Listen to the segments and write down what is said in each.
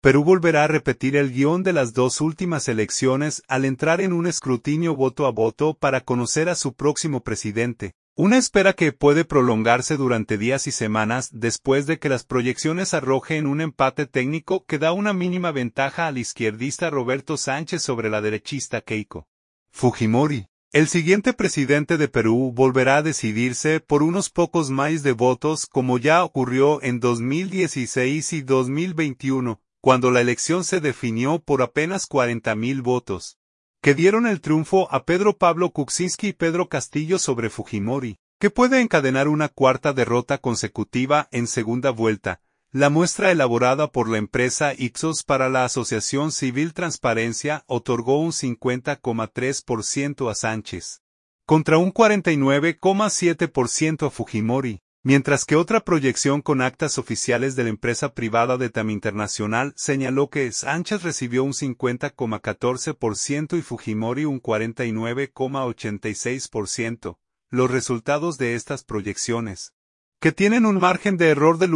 Perú volverá a repetir el guión de las dos últimas elecciones al entrar en un escrutinio voto a voto para conocer a su próximo presidente. Una espera que puede prolongarse durante días y semanas después de que las proyecciones arrojen un empate técnico que da una mínima ventaja al izquierdista Roberto Sánchez sobre la derechista Keiko Fujimori. El siguiente presidente de Perú volverá a decidirse por unos pocos miles de votos como ya ocurrió en 2016 y 2021. Cuando la elección se definió por apenas 40.000 votos, que dieron el triunfo a Pedro Pablo Kuczynski y Pedro Castillo sobre Fujimori, que puede encadenar una cuarta derrota consecutiva en segunda vuelta. La muestra elaborada por la empresa Ipsos para la Asociación Civil Transparencia otorgó un 50,3% a Sánchez, contra un 49,7% a Fujimori. Mientras que otra proyección con actas oficiales de la empresa privada de TAM Internacional señaló que Sánchez recibió un 50,14% y Fujimori un 49,86%. Los resultados de estas proyecciones, que tienen un margen de error del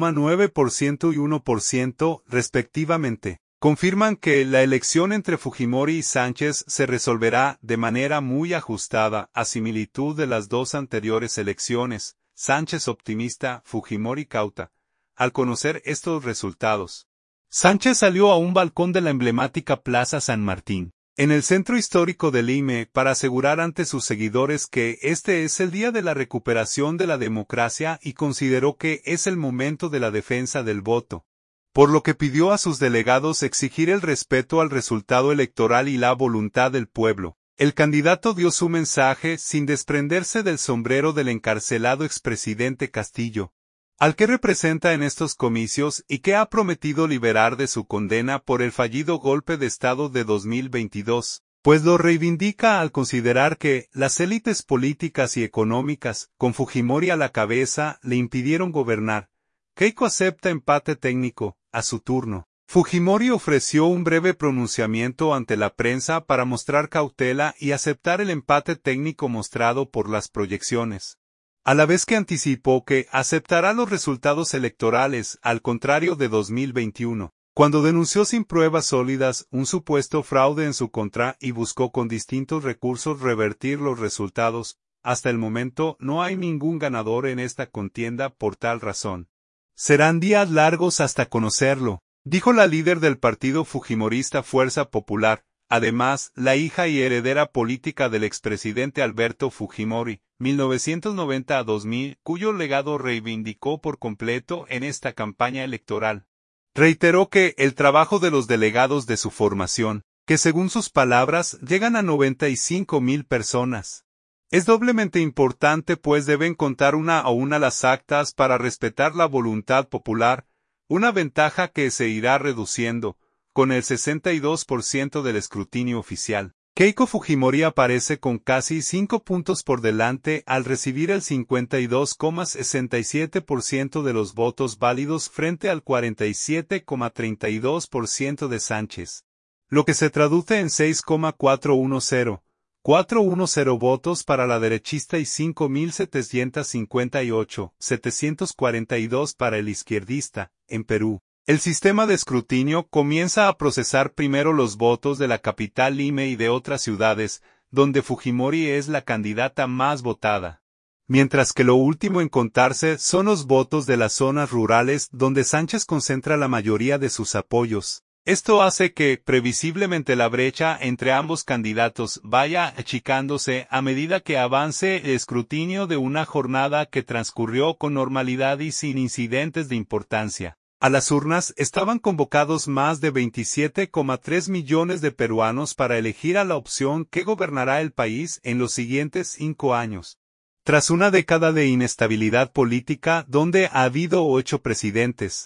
1,9% y 1%, respectivamente, confirman que la elección entre Fujimori y Sánchez se resolverá de manera muy ajustada, a similitud de las dos anteriores elecciones. Sánchez optimista, Fujimori cauta. Al conocer estos resultados, Sánchez salió a un balcón de la emblemática Plaza San Martín, en el centro histórico de Lima, para asegurar ante sus seguidores que este es el día de la recuperación de la democracia y consideró que es el momento de la defensa del voto, por lo que pidió a sus delegados exigir el respeto al resultado electoral y la voluntad del pueblo. El candidato dio su mensaje sin desprenderse del sombrero del encarcelado expresidente Castillo, al que representa en estos comicios y que ha prometido liberar de su condena por el fallido golpe de Estado de 2022, pues lo reivindica al considerar que las élites políticas y económicas, con Fujimori a la cabeza, le impidieron gobernar. Keiko acepta empate técnico, a su turno. Fujimori ofreció un breve pronunciamiento ante la prensa para mostrar cautela y aceptar el empate técnico mostrado por las proyecciones, a la vez que anticipó que aceptará los resultados electorales, al contrario de 2021, cuando denunció sin pruebas sólidas un supuesto fraude en su contra y buscó con distintos recursos revertir los resultados. Hasta el momento no hay ningún ganador en esta contienda por tal razón. Serán días largos hasta conocerlo, dijo la líder del partido fujimorista Fuerza Popular, además, la hija y heredera política del expresidente Alberto Fujimori, 1990 a 2000, cuyo legado reivindicó por completo en esta campaña electoral. Reiteró que el trabajo de los delegados de su formación, que según sus palabras llegan a 95.000 personas, es doblemente importante pues deben contar una a una las actas para respetar la voluntad popular, una ventaja que se irá reduciendo, con el 62% del escrutinio oficial. Keiko Fujimori aparece con casi 5 puntos por delante al recibir el 52,67% de los votos válidos frente al 47,32% de Sánchez, lo que se traduce en 6,410 votos para la derechista y 5.758,742 para el izquierdista. En Perú, el sistema de escrutinio comienza a procesar primero los votos de la capital Lima y de otras ciudades, donde Fujimori es la candidata más votada, mientras que lo último en contarse son los votos de las zonas rurales donde Sánchez concentra la mayoría de sus apoyos. Esto hace que, previsiblemente, la brecha entre ambos candidatos vaya achicándose a medida que avance el escrutinio de una jornada que transcurrió con normalidad y sin incidentes de importancia. A las urnas estaban convocados más de 27,3 millones de peruanos para elegir a la opción que gobernará el país en los siguientes 5 años. Tras una década de inestabilidad política donde ha habido 8 presidentes,